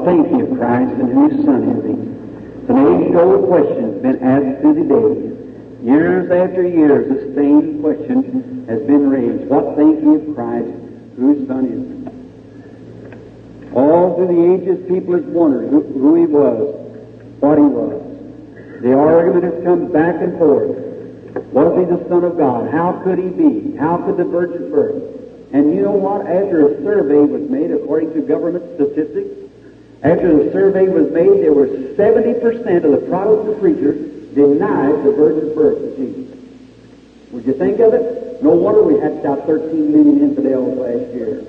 What think ye of Christ, and whose Son is he? It's an age-old question has been asked through the days. Years after years, the same question has been raised. What think ye of Christ, whose Son is he? All through the ages, people have wondered who he was, what he was. The argument has come back and forth. Was he the Son of God? How could he be? How could the virgin birth? And you know what? After a survey was made, according to government statistics, after the survey was made, there were 70% of the Protestant preachers denied the virgin birth of Jesus. Would you think of it? No wonder we hatched out 13 million infidels last year.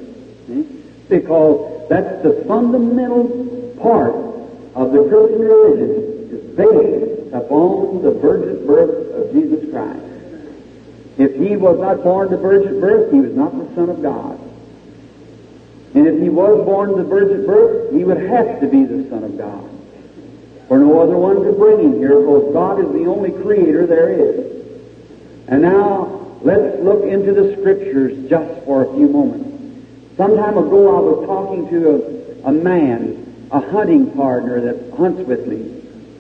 Because that's the fundamental part of the Christian religion, is based upon the virgin birth of Jesus Christ. If he was not born the virgin birth, he was not the Son of God. And if he was born the virgin birth, he would have to be the Son of God. For no other one could bring him here, because God is the only creator there is. And now, let's look into the Scriptures just for a few moments. Some time ago I was talking to a man, a hunting partner that hunts with me.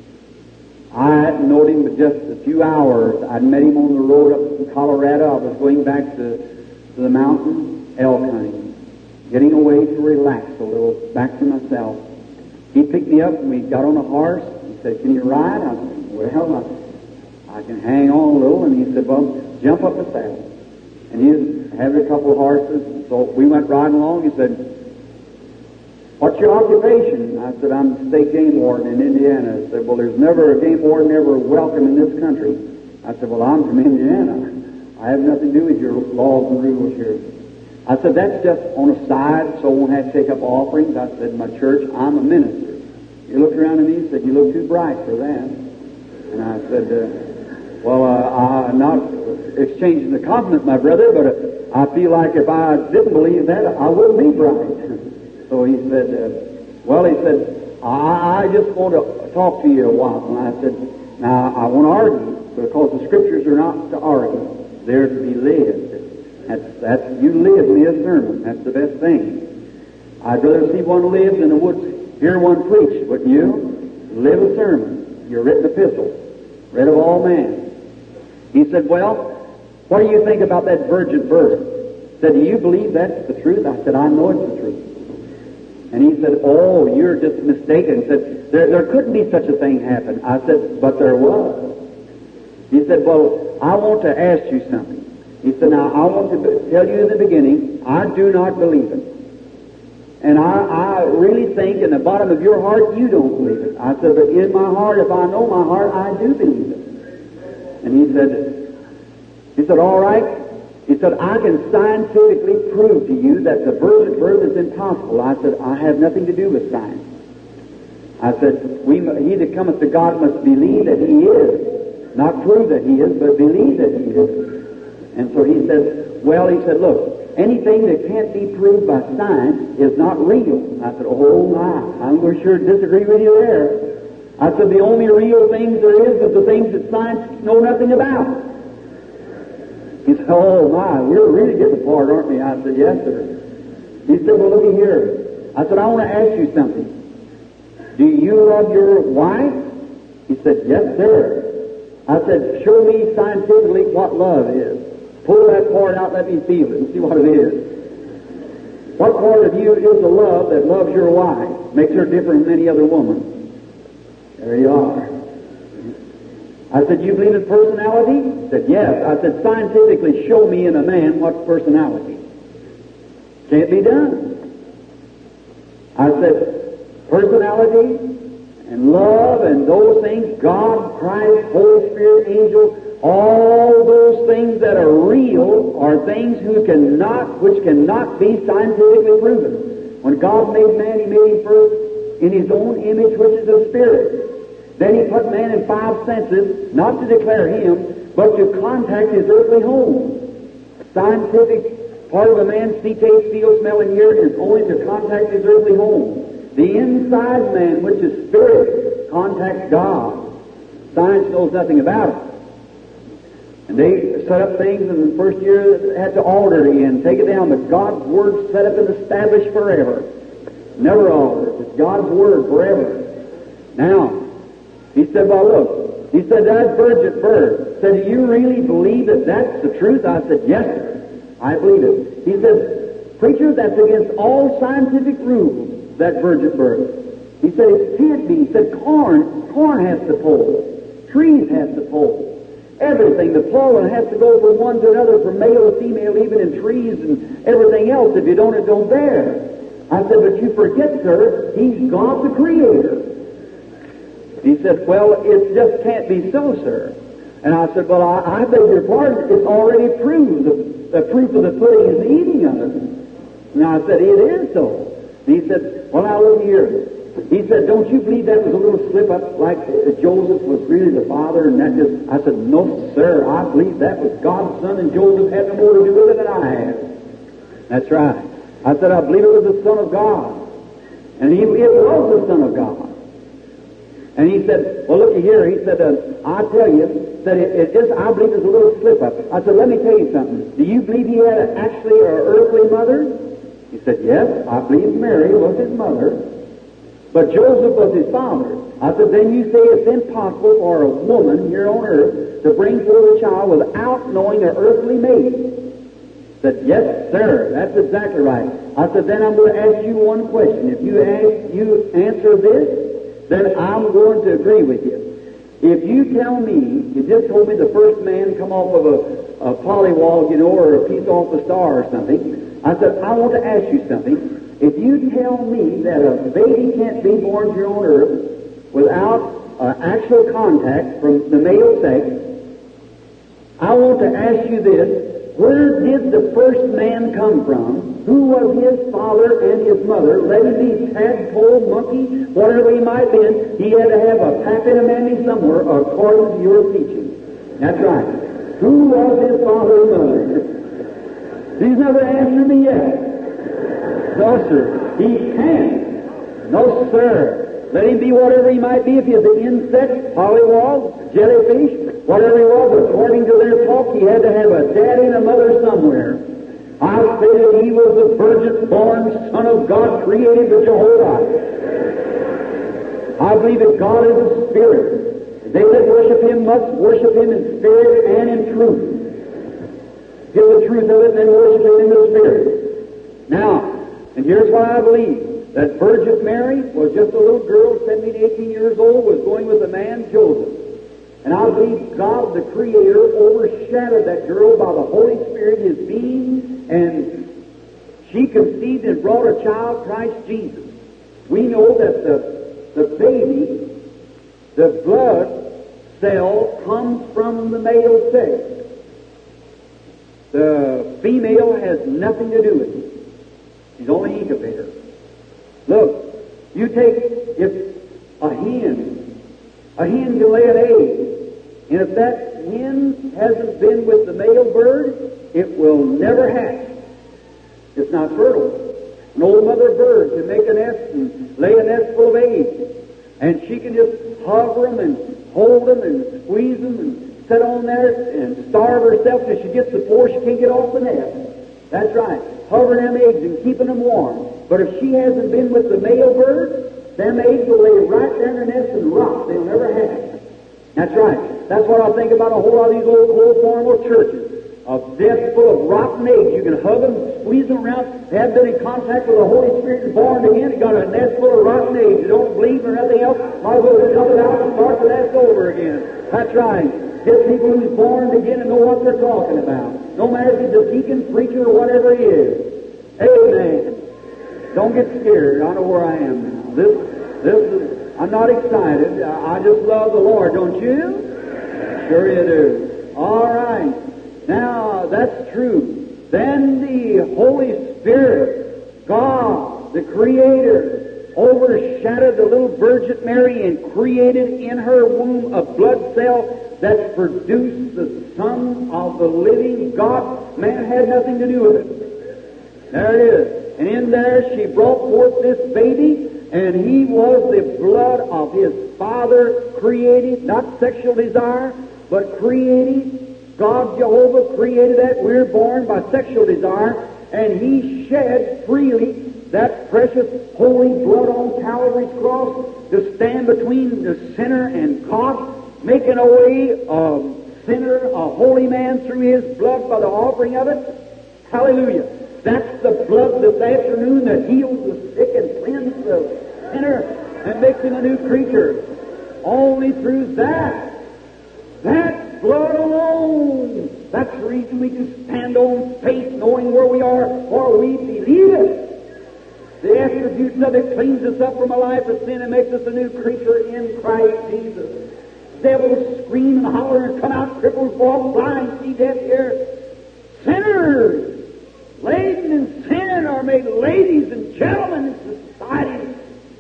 I hadn't known him but just a few hours. I'd met him on the road up in Colorado. I was going back to the mountain elk hunting, getting away to relax a little, back to myself. He picked me up and we got on a horse. He said, "Can you ride?" I said, "Well, I can hang on a little." And he said, "Well, jump up the saddle." And he had a couple of horses. So we went riding along. He said, "What's your occupation?" I said, "I'm the state game warden in Indiana." He said, "Well, there's never a game warden ever welcome in this country." I said, "Well, I'm from Indiana. I have nothing to do with your laws and rules here." I said, "That's just on a side, so I won't have to take up offerings." I said, "My church, I'm a minister." He looked around at me and said, "You look too bright for that." And I said, "Well, I'm not exchanging the compliment, my brother, but I feel like if I didn't believe that, I wouldn't be bright." So he said, I just want to talk to you a while." And I said, "Now, I won't argue, because the Scriptures are not to argue. They're to be lived. You live me a sermon. That's the best thing. I'd rather see one live than I would hear one preach. Wouldn't you? Live a sermon, your written epistle, read of all men." He said, "Well, what do you think about that virgin birth?" He said, "Do you believe that's the truth?" I said, "I know it's the truth." And he said, "Oh, you're just mistaken." He said, there couldn't be such a thing happen." I said, "But there was." He said, "Well, I want to ask you something." He said, "Now, I want to tell you in the beginning, I do not believe it. And I really think in the bottom of your heart, you don't believe it." I said, "But in my heart, if I know my heart, I do believe it." And he said, "All right." He said, "I can scientifically prove to you that the virgin birth is impossible." I said, "I have nothing to do with science." I said, "He that cometh to God must believe that he is. Not prove that he is, but believe that he is." And so he said, "Look, anything that can't be proved by science is not real." I said, "Oh my, I'm going to sure disagree with you there." I said, "The only real things there is the things that science know nothing about." He said, "Oh my, we're really getting apart, aren't we?" I said, "Yes, sir." He said, "Well, looky here." I said, "I want to ask you something. Do you love your wife?" He said, "Yes, sir." I said, "Show me scientifically what love is. Pull that part out, let me feel it, and see what it is. What part of you is the love that loves your wife, makes her different than any other woman?" There you are. I said, "You believe in personality?" He said, "Yes." I said, "Scientifically show me in a man what's personality." Can't be done. I said, personality and love and those things, God, Christ, Holy Spirit, angels, all those things that are real are things which cannot be scientifically proven. When God made man, He made him first in His own image, which is a spirit. Then He put man in 5 senses, not to declare him, but to contact his earthly home. Scientific part of a man's see, taste, feel, smell, and hear is only to contact his earthly home. The inside man, which is spirit, contacts God. Science knows nothing about it. And they set up things in the first year that had to alter it again, take it down, but God's Word set up and established forever. Never alters. It's God's Word forever. Now, he said, well, look. He said, that virgin birth. Said, do you really believe that that's the truth? I said, yes, sir. I believe it. He said, preacher, that's against all scientific rules, that virgin birth. He said, it can't be. He said, corn has to pull. Trees have to pull. Everything, the pollen has to go from one to another, from male to female, even in trees and everything else. If you don't, it don't bear. I said, but you forget, sir, He's God the Creator. He said, well, it just can't be so, sir. And I said, well, I beg your pardon. It's already proved. The proof of the pudding is the eating of it. And I said, it is so. And he said, well, now look here. He said, don't you believe that was a little slip-up like Joseph was really the father? And that just, I said, no, sir, I believe that was God's son, and Joseph had no more to do with it than I had. That's right. I said, I believe it was the Son of God. And it was the Son of God. And he said, well, looky here. He said, I tell you that I believe it's a little slip-up. I said, let me tell you something. Do you believe he had actually an earthly mother? He said, yes, I believe Mary was his mother. But Joseph was his father. I said, then you say it's impossible for a woman here on earth to bring forth a child without knowing her earthly mate. He said, yes, sir, that's exactly right. I said, then I'm going to ask you one question. If you answer this, then I'm going to agree with you. If you tell me, you just told me the first man come off of a polywog, or a piece off a star or something. I said, I want to ask you something. If you tell me that a baby can't be born here on earth without actual contact from the male sex, I want to ask you this. Where did the first man come from? Who was his father and his mother? Let him be tadpole, monkey, whatever he might have been. He had to have a pap and a mammy somewhere according to your teaching. That's right. Who was his father and mother? He's never answered me yet. No, sir. He can't. No, sir. Let him be whatever he might be. If he's an insect, pollywog, jellyfish, whatever he was, according to their talk, he had to have a daddy and a mother somewhere. I say that he was the virgin-born Son of God, created by Jehovah. I believe that God is a spirit. They that worship Him must worship Him in spirit and in truth. Give the truth of it and then worship Him in the spirit. Now, and here's what I believe, that Virgin Mary was just a little girl, 17, 18 years old, was going with a man, Joseph. And I believe God, the Creator, overshadowed that girl by the Holy Spirit, His being, and she conceived and brought a child, Christ Jesus. We know that the baby, the blood cell, comes from the male sex. The female has nothing to do with it. She's only incubator. Look, you take, if a hen can lay an egg, and if that hen hasn't been with the male bird, it will never hatch. It's not fertile. An old mother bird can make a nest and lay a nest full of eggs, and she can just hover them and hold them and squeeze them and sit on there and starve herself till she gets the pour she can't get off the nest. That's right. Hovering them eggs and keeping them warm. But if she hasn't been with the male bird, them eggs will lay right down her nest and rot. They'll never hatch. That's right. That's what I think about a whole lot of these old formal churches. A nest full of rotten eggs. You can hug them, squeeze them around. They haven't been in contact with the Holy Spirit and born again. You got a nest full of rotten eggs. You don't believe or nothing else. Might as well just dump it out and start the nest over again. That's right. Get people who's born again and know what they're talking about. No matter if he's a deacon, preacher, or whatever he is. Amen. Don't get scared. I know where I am now. I'm not excited. I just love the Lord, don't you? Sure you do. All right. Now, that's true. Then the Holy Spirit, God, the Creator, overshadowed the little Virgin Mary and created in her womb a blood cell that produced the Son of the living God. Man had nothing to do with it. There it is. And in there she brought forth this baby, and he was the blood of his Father, created, not sexual desire, but created. God, Jehovah, created that. We're born by sexual desire, and He shed freely that precious holy blood on Calvary's cross to stand between the sinner and God, making a way a sinner, a holy man through His blood by the offering of it. Hallelujah. That's the blood this afternoon that heals the sick and cleanses the sinner and makes him a new creature. Only through that blood alone. That's the reason we can stand on faith, knowing where we are, for we believe it. The attributes of it cleans us up from a life of sin and makes us a new creature in Christ Jesus. Devils scream and holler and come out, cripples walk, blind see, deaf hear. Sinners laden in sin are made ladies and gentlemen in society.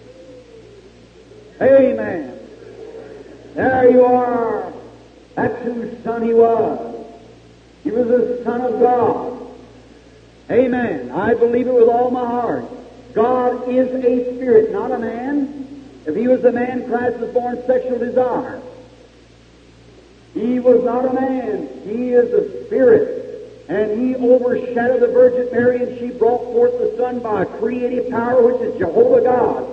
Amen. There you are. That's whose son He was. He was the Son of God. Amen. I believe it with all my heart. God is a spirit, not a man. If He was a man, Christ was born sexual desire. He was not a man. He is a spirit. And He overshadowed the Virgin Mary, and she brought forth the Son by a creative power, which is Jehovah God.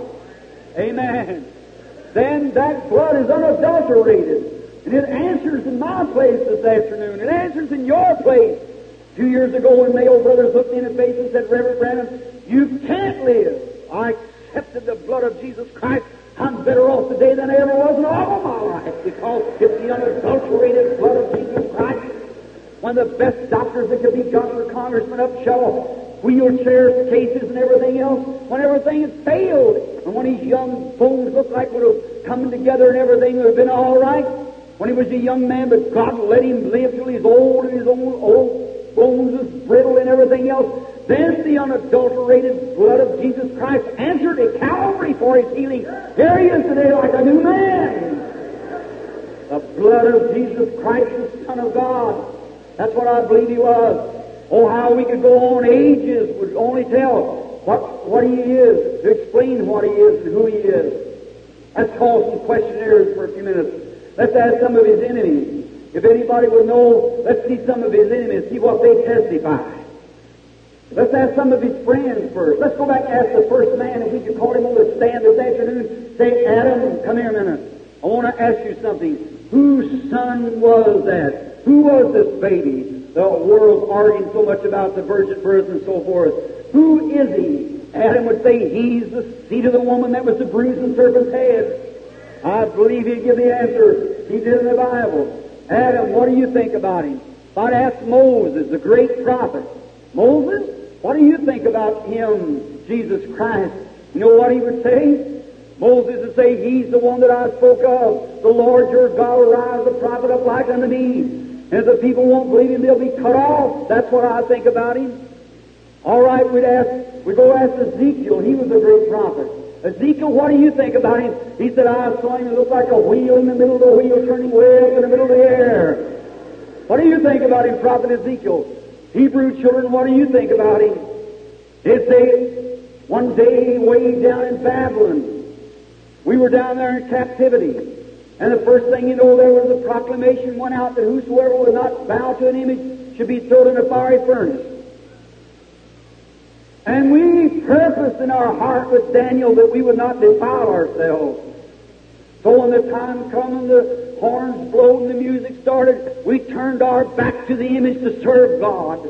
Amen. Then that blood is unadulterated. And it answers in my place this afternoon. It answers in your place. 2 years ago when Mayo Brothers looked me in the face and said, Reverend Branham, you can't live. I accepted the blood of Jesus Christ. I'm better off today than I ever was in all of my life, because it's the unadulterated blood of Jesus Christ. One of the best doctors that could be got for congressmen up shell, wheelchairs, cases, and everything else, when everything had failed. And when his young bones looked like would have come together and everything would have been all right, when he was a young man, but God let him live till he's old and his old bones is brittle and everything else, then the unadulterated blood of Jesus Christ answered at Calvary for his healing. There he is today like a new man. The blood of Jesus Christ, the Son of God. That's what I believe He was. Oh, how we could go on. Ages would only tell what He is, to explain what He is and who He is. Let's call some questionnaires for a few minutes. Let's ask some of His enemies. If anybody would know, let's see some of His enemies, see what they testify. Let's ask some of His friends first. Let's go back and ask the first man, if we could call him on the stand this afternoon. Say, Adam, come here a minute. I want to ask you something. Whose son was that? Who was this baby? The world's arguing so much about the virgin birth and so forth. Who is he? Adam would say, he's the seed of the woman that was the bruised serpent's head. I believe he'd give the answer. He did in the Bible. Adam, what do you think about him? If I'd ask Moses, the great prophet, Moses, what do you think about him, Jesus Christ? You know what he would say? Moses would say, he's the one that I spoke of. The Lord your God will rise a prophet up like unto me. And if the people won't believe him, they'll be cut off. That's what I think about him. All right, we'd go ask Ezekiel. He was a great prophet. Ezekiel, what do you think about him? He said, I saw him look like a wheel in the middle of the wheel, turning way up in the middle of the air. What do you think about him, Prophet Ezekiel? Hebrew children, what do you think about him? They say, one day way down in Babylon, we were down there in captivity. And the first thing you know, there was a proclamation went out that whosoever would not bow to an image should be thrown in a fiery furnace. And we purposed in our heart with Daniel that we would not defile ourselves. So when the time come and the horns blowed and the music started, we turned our back to the image to serve God.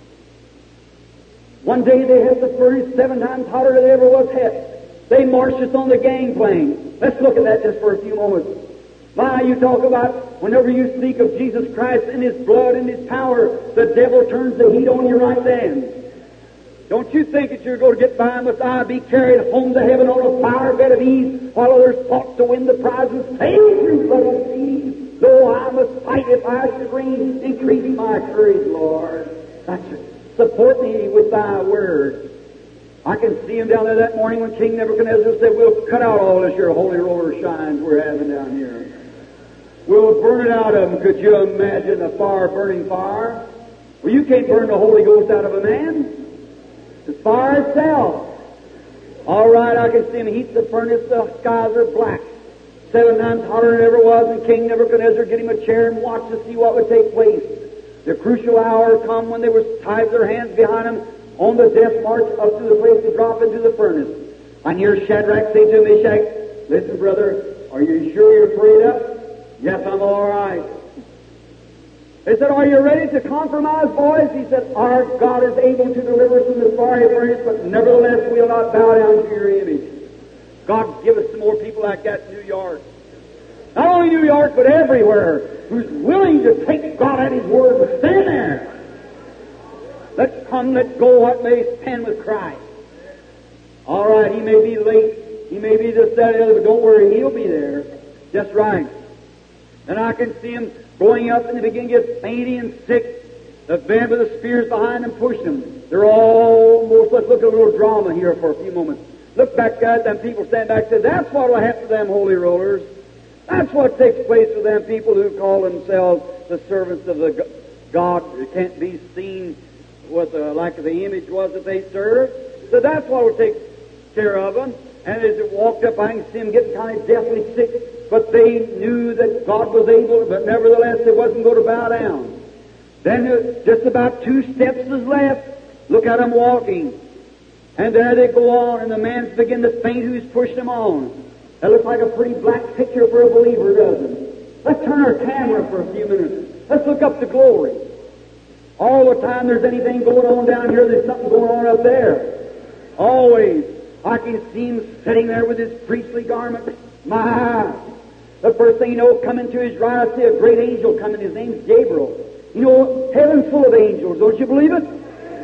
One day they had the furnace 7 times hotter than it ever was hot. They marched us on the gangplank. Let's look at that just for a few moments. My, you talk about whenever you speak of Jesus Christ and His blood and His power, the devil turns the heat on you right then. Don't you think that you're going to get by and must I be carried home to heaven on a fire bed of ease while others fought to win the prize and save through blood and seas? Though I must fight if I should reign, increase my courage, Lord. Support me with Thy word. I can see him down there that morning when King Nebuchadnezzar said, we'll cut out all this your holy roller shines we're having down here. We'll burn it out of them. Could you imagine a fire burning fire? Well, you can't burn the Holy Ghost out of a man. It's fire itself. All right, I can see him heat the furnace. The skies are black. 7 times hotter than it ever was. And King Nebuchadnezzar get him a chair and watch to see what would take place. The crucial hour come when they were tied their hands behind him, on the death march up to the place to drop into the furnace. I hear Shadrach say to Meshach, listen, brother, are you sure you're prayed up? Yes, I'm all right. They said, are you ready to compromise, boys? He said, our God is able to deliver us from the fiery furnace, but nevertheless we'll not bow down to your image. God, give us some more people like that in New York. Not only New York, but everywhere, who's willing to take God at His word and stand there. Let's come, let's go, what may stand with Christ. All right, He may be late, He may be this, that, and the other, but don't worry, He'll be there. Just right. And I can see Him going up and they begin to get fainty and sick. The band with the spears behind them pushing them. They're almost, let's look at a little drama here for a few moments. Look back at them people stand back and say, that's what will happen to them holy rollers. That's what takes place with them people who call themselves the servants of the God that can't be seen with like the image was that they serve. So that's what will take care of them. And as it walked up, I can see them getting kind of deathly sick. But they knew that God was able, but nevertheless they wasn't going to bow down. Then just about 2 steps is left. Look at them walking. And there they go on, and the man's begin to faint who's pushed them on. That looks like a pretty black picture for a believer, doesn't it? Let's turn our camera for a few minutes. Let's look up to glory. All the time there's anything going on down here, there's something going on up there. Always. I can see him sitting there with his priestly garment. My, the first thing you know, coming to his right, I see a great angel coming. His name's Gabriel. You know, heaven's full of angels. Don't you believe it?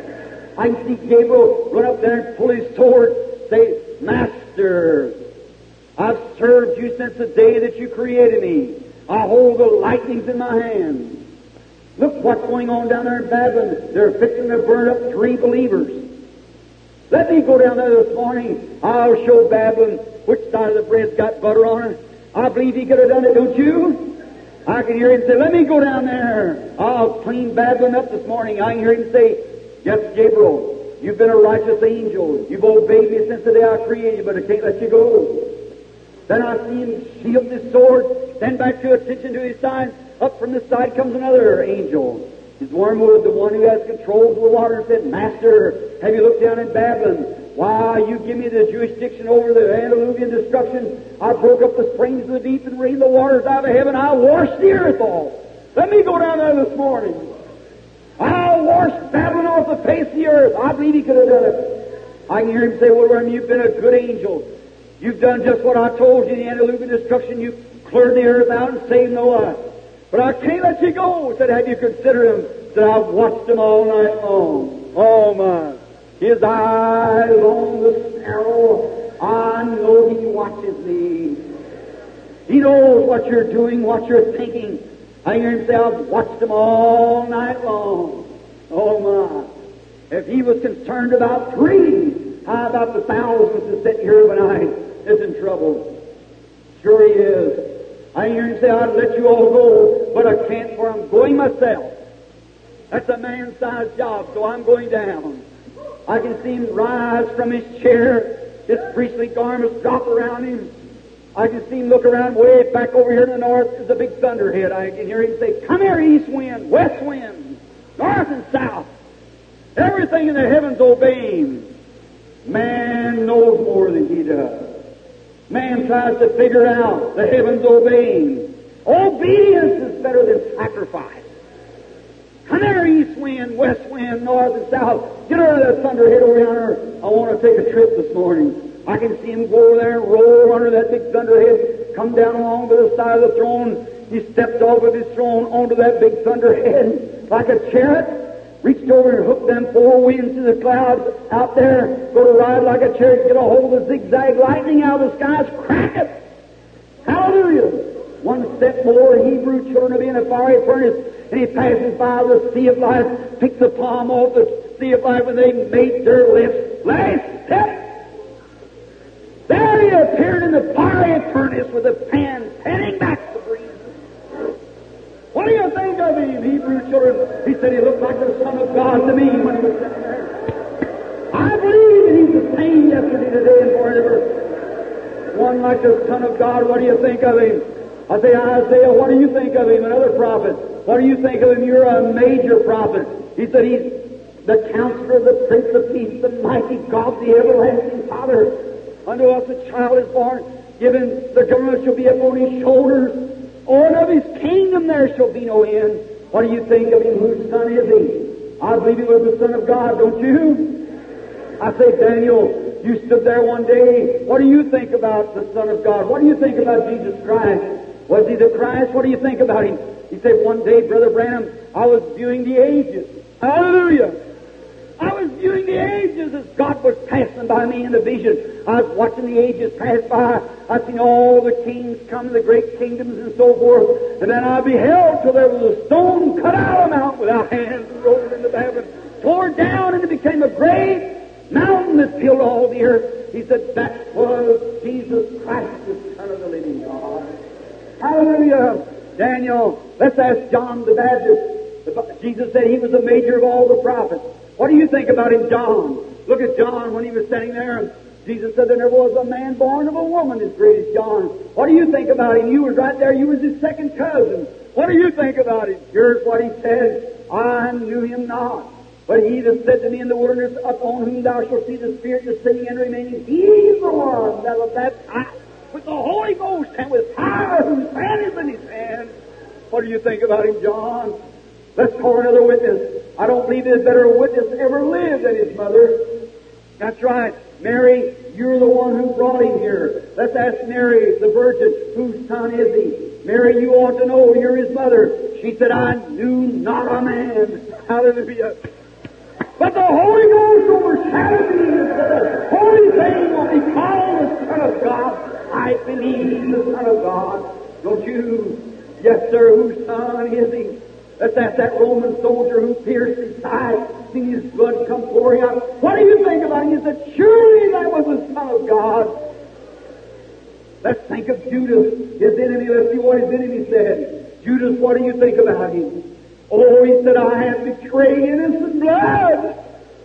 I can see Gabriel run up there and pull his sword, say, Master, I've served you since the day that you created me. I hold the lightnings in my hand. Look what's going on down there in Babylon. They're fixing to burn up 3 believers. Let me go down there this morning. I'll show Babylon which side of the bread's got butter on it. I believe he could have done it, don't you? I can hear him say, let me go down there. I'll clean Babylon up this morning. I can hear him say, yes, Gabriel, you've been a righteous angel. You've obeyed me since the day I created you, but I can't let you go. Then I see him sheath his sword, stand back to attention to his side. Up from the side comes another angel. His wormwood, the one who has control of the water, said, Master, have you looked down in Babylon? Why, you give me the jurisdiction over the antediluvian destruction. I broke up the springs of the deep and rained the waters out of heaven. I washed the earth off. Let me go down there this morning. I'll wash Babylon off the face of the earth. I believe he could have done it. I can hear him say, well, you've been a good angel. You've done just what I told you in the antediluvian destruction. You cleared the earth out and saved Noah. But I can't let you go. He said, have you considered him? He said, I've watched him all night long. Oh, my. His eyes on the sparrow. I know he watches me. He knows what you're doing, what you're thinking. I hear him say, I've watched him all night long. Oh, my. If he was concerned about 3, how about the thousands that sit here overnight is in trouble? Sure he is. I hear him say, I'd let you all go, but I can't, for I'm going myself. That's a man-sized job, so I'm going down. I can see him rise from his chair, his priestly garments drop around him. I can see him look around way back over here to the north. There's a big thunderhead. I can hear him say, come here, east wind, west wind, north and south. Everything in the heavens obeying. Man knows more than he does. Man tries to figure out the heavens obeying. Obedience is better than sacrifice. Come there, east wind, west wind, north and south. Get over that thunderhead over yonder. I want to take a trip this morning. I can see him go over there and roll under that big thunderhead, come down along to the side of the throne. He stepped off of his throne onto that big thunderhead like a chariot. Reached over and hooked them 4 winds to the clouds out there. Go to ride like a chariot, get a hold of the zigzag lightning out of the skies, crack it. Hallelujah. 1 step more, Hebrew children will be in a fiery furnace, and he passes by the sea of life, picks the palm off the sea of life, and they made their lips. Last step. There he appeared in the fiery furnace with a pan panning back the breeze. What do you think of him, Hebrew children? He said he looked like the Son of God to me when he was sitting there. I believe that he's the same yesterday, today, and forever. One like the Son of God, what do you think of him? I say, Isaiah, what do you think of him? Another prophet. What do you think of him? You're a major prophet. He said he's the Counselor, the Prince of Peace, the mighty God, the everlasting Father. Unto us a child is born, given the government shall be upon his shoulders. Oh, and of his kingdom there shall be no end. What do you think of him? Whose son is he? I believe he was the Son of God, don't you? I say, Daniel, you stood there one day. What do you think about the Son of God? What do you think about Jesus Christ? Was he the Christ? What do you think about him? He said, one day, Brother Branham, I was viewing the ages. Hallelujah! I was viewing the ages as God was passing by me in the vision. I was watching the ages pass by. I seen all the kings come, the great kingdoms and so forth. And then I beheld till there was a stone cut out of the mountain without hands and rolled into Babylon, tore down, and it became a great mountain that filled all the earth. He said, that was Jesus Christ, the Son of the living God. Hallelujah! Daniel, let's ask John the Baptist. Jesus said he was the major of all the prophets. What do you think about him, John? Look at John when he was standing there. Jesus said there never was a man born of a woman as great as John. What do you think about him? You was right there. You was his second cousin. What do you think about him? Here's what he said. I knew him not. But he that said to me in the wilderness, upon whom thou shalt see the Spirit descending and remaining, he's the one that was baptized with the Holy Ghost and with fire, whose hand is in his hand. What do you think about him, John? Let's call another witness. I don't believe there's better witness ever lived than his mother. That's right. Mary, you're the one who brought him here. Let's ask Mary, the virgin, whose son is he? Mary, you ought to know you're his mother. She said, I knew not a man. Hallelujah. But the Holy Ghost overshadowed me and said, the holy thing will be called the Son of God. I believe he's the Son of God. Don't you? Yes, sir. Whose son is he? Let's ask that Roman soldier who pierced his side, seen his blood come pouring out. What do you think about him? He said, surely that was the Son of God. Let's think of Judas, his enemy. Let's see what his enemy said. Judas, what do you think about him? Oh, he said, I have betrayed innocent blood.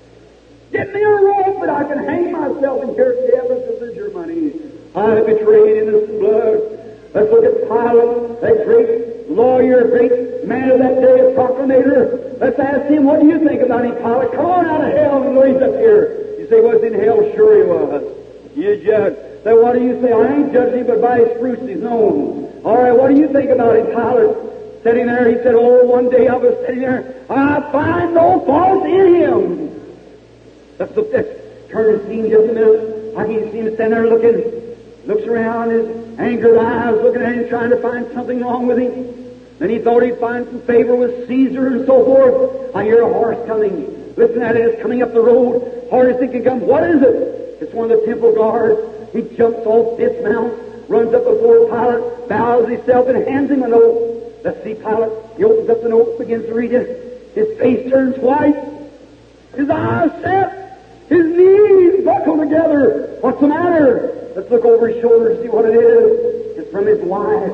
Get me a rope that I can hang myself and hear the evidence of this your money. I have betrayed innocent blood. Let's look at Pilate, that great lawyer, great man of that day, a proclamator. Let's ask him, what do you think about him, Pilate? Come on out of hell and know he's up here. You say, was he in hell? Sure he was. You judge. So what do you say? I ain't judging him, but by his fruits he's known. All right, what do you think about him, Pilate? Sitting there, he said, oh, one day I was sitting there, I find no fault in him. Let's look this. Turn and see him just a minute. I can see him standing there looks around, his angered eyes, looking at him, trying to find something wrong with him. Then he thought he'd find some favor with Caesar and so forth. I hear a horse coming. Listen at it, it's coming up the road. Hardest it can come. What is it? It's one of the temple guards. He jumps off, dismounts, runs up before Pilate, bows himself, and hands him a note. Let's see Pilate. He opens up the note, begins to read it. His face turns white. His eyes set. His knees buckle together. What's the matter? Let's look over his shoulder and see what it is. It's from his wife,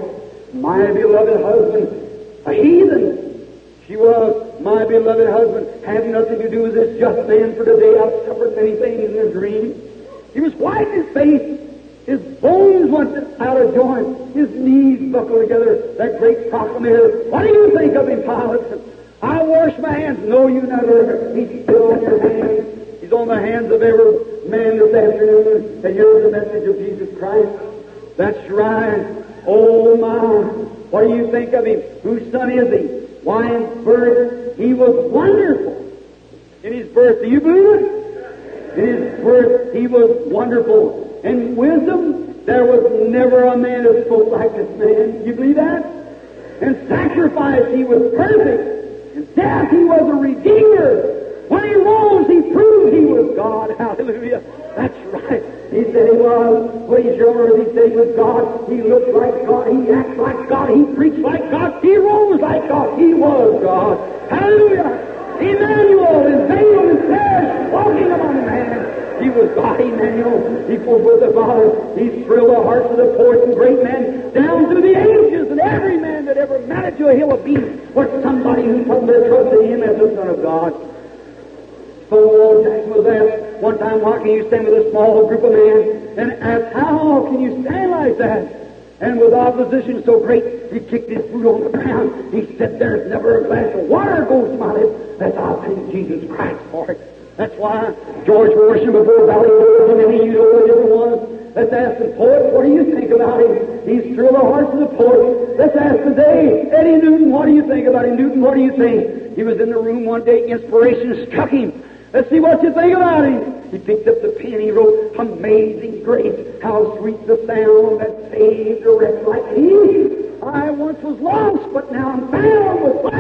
my beloved husband, a heathen. She was my beloved husband, having nothing to do with this just man, for today I've suffered many things in a dream. He was white in his face. His bones went out of joint. His knees buckled together. That great proclamator. What do you think of him, Pilate? I wash my hands. No, you never. He's still on your hands. He's on the hands of every man this afternoon. And here's the message of Jesus Christ. That's right. Oh, my. What do you think of him? Whose son is he? Why, in birth, he was wonderful. In his birth, do you believe it? In his birth, he was wonderful. In wisdom, there was never a man who spoke like this man. You believe that? In sacrifice, he was perfect. In death, he was a redeemer. When he rose, he proved he was God. Hallelujah. That's right. He said he was. Please your word. He said he was God. He looked like God. He acted like God. He preached like God. He rose like God. He was God. Hallelujah. Emmanuel is veiled in flesh, walking among man. He was God, Emmanuel. He fulfilled the Father. He thrilled the hearts of the poorest and great men down through the ages, and every man that ever mounted to a hill of beasts was somebody who put their trust in him as the Son of God. Stonewall Jackson was asked one time, why can you stand with a small group of men? And asked, how can you stand like that? And with opposition so great, he kicked his boot on the ground. He said, there's never a glass of water goes to my lips that I'll thank Jesus Christ for it. That's why George Washington before Valley Forge, and any you know the different ones. Let's ask the poet, what do you think about him? He's thrilled the hearts of the poet. Let's ask today, Eddie Newton, what do you think about him? Newton, what do you think? He was in the room one day, inspiration struck him. Let's see what you think about him. He picked up the pen, he wrote, Amazing Grace, how sweet the sound that saved a wretch like me. I once was lost, but now I'm found with